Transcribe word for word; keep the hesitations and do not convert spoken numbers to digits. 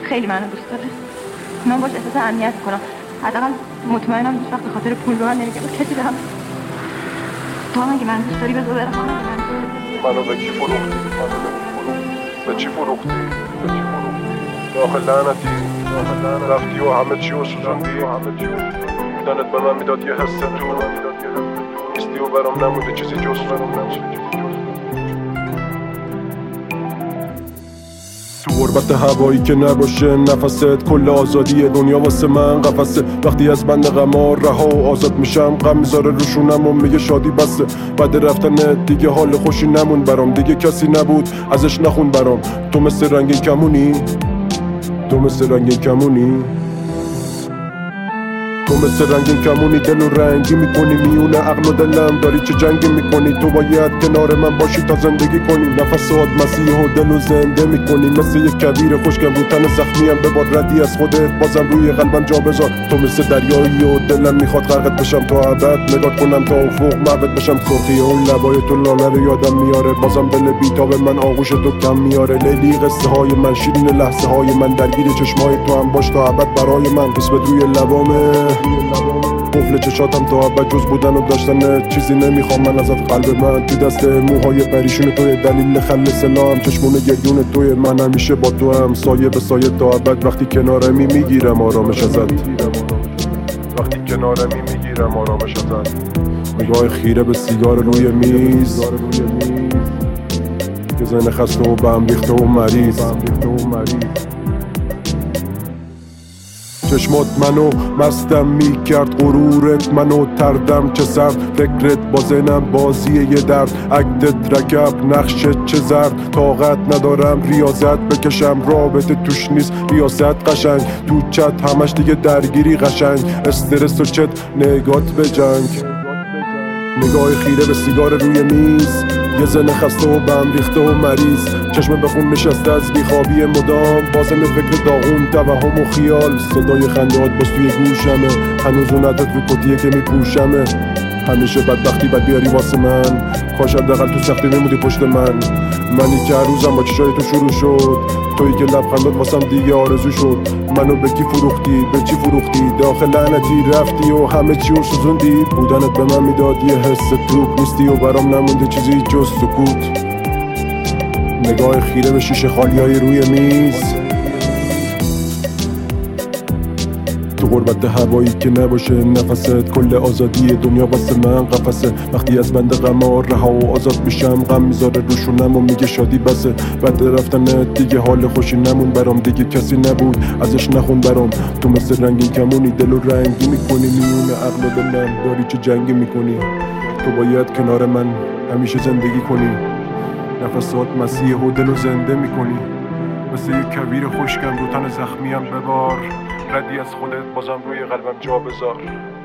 خیلی منو دوست داره. من باش احساس امنیت میکنم. حداقل مطمئنم هیچ وقت به خاطر پول رو نمیگه به کسی برم. تو هم اگه من دوست داری بذار برم. منو به کی فروختی؟ منو به چی فروختی؟ به چی فروختی؟ داخل لعنتی رفتی و همه چی رو سوزوندی. بودنت به من میداد یه حس تو نیستی و برام نمونده چیزی جز تو غربت هوایی که نباشه نفست، کل آزادی دنیا واسه من قفسه. وقتی از بند غمار رها و آزاد میشم غم میذاره روشونم و میگه شادی بسه. بعد رفتن دیگه حال خوشی نمون برام، دیگه کسی نبود ازش نخون برام. تو مثل رنگین کمونی، تو مثل رنگین کمونی، تو مثل رنگین کمونی دل و رنگی میکنی میونه عقل و دلم. داری چه جنگی میکنی؟ تو باید کنار من باشی تا زندگی کنی. نفسات مسیح و دل و زنده میکنی. مثل یک کبیر خوشگم رو تن زخمیم ببار ردی از خودت بازم روی قلبم جا بذار. تو مثل دریایی و دلم میخواد غرقت بشم تا ابد. نگات کنم تا افق معبد بشم. سرخی اون لبای تو لانه رو یادم میاره. بازم دل بیتاب من آغوش تو کم میاره. لیلی قصه های من، شیرین لحظه های من، درگیر چشمای تو هم باش تا ابد برای من. اسمت روی لبامه، قفل چشاتم تا ابد جز بودن و داشتن چیزی نمیخوام من ازت. قلب من تو دست موهای پریشون توی دلیل خل سلام. چشمون گریون توی من همیشه با تو هم سایه به سایه تا ابد. وقتی کنارمی میگیرم آرامش ازت، وقتی کنارمی میگیرم آرامش ازت. نگاه خیره به سیگار روی میز، که زن خسته و بهم ریخته و مریض. چشمات منو مستم میکرد، غرورت منو تردم چه سرد. فکرت با ذهنم بازیه یه درد، عکتت رکب نقشت چه زرد. طاقت ندارم ریاضت بکشم، رابطه توش نیست ریاست قشنگ. تو چت همش دیگه درگیری قشنگ، استرس و چت نگات به جنگ. نگاه خیره به سیگار روی میز، یه زن خسته و بهم ریخته و مریض. چشم به خون نشسته از بیخوابی مدام، بازم فکر داغون توهم و خیال. صدای خندهات باز توی گوشمه، هنوز اون عدد رو کتیه که میپوشمه. همیشه بدبختی بد بیاری واسه من، کاش حداقل تو سختی میمودی پشت من. منی که هر روزم با چشای تو شروع شد، تویی که لبخندات واسم دیگه آرزو شد. منو به کی فروختی؟ به چی فروختی؟ داخل لعنتی رفتی و همه چی رو سوزوندی. بودنت به من میداد یه حس توپ نیستی و برام نمونده چیزی جز سکوت. نگاه خیره به شیشه خالیای روی میز، تو غربت هوایی که نباشه نفست، کل آزادی دنیا واسه من قفسه. وقتی از بند غمار رها و آزاد میشم غم میذاره روشونم و میگه شادی بسه. بعد رفتن دیگه حال خوشی نمون برام، دیگه کسی نبود ازش نخون برام. تو مثل رنگین کمونی دل و رنگی میکنی میونه عقل و دلم. داری چه جنگی میکنی؟ تو باید کنار من همیشه زندگی کنی. نفسات مسیح و دل و زنده میکنی. مثل یک کبیر خوشگم رو تن زخمیم ببار. ردی از خودت بازم روی قلبم جا بذار.